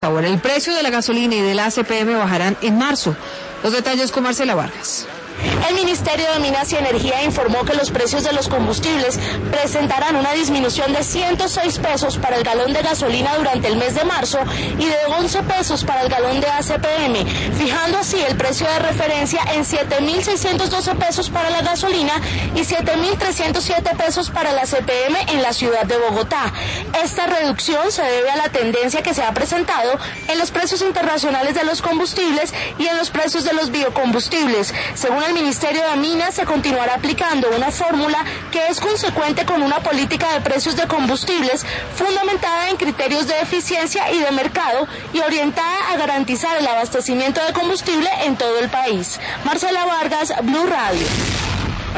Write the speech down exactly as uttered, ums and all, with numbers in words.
Ahora el precio de la gasolina y del A C P M bajarán en marzo. Los detalles con Marcela Vargas. El Ministerio de Minas y Energía informó que los precios de los combustibles presentarán una disminución de ciento seis pesos para el galón de gasolina durante el mes de marzo y de once pesos para el galón de A C P M, fijando así el precio de referencia en siete mil seiscientos doce pesos para la gasolina y siete mil trescientos siete pesos para la A C P M en la ciudad de Bogotá. Esta reducción se debe a la tendencia que se ha presentado en los precios internacionales de los combustibles y en los precios de los biocombustibles. Según el Ministerio de Minas, se continuará aplicando una fórmula que es consecuente con una política de precios de combustibles fundamentada en criterios de eficiencia y de mercado y orientada a garantizar el abastecimiento de combustible en todo el país. Marcela Vargas, Blue Radio.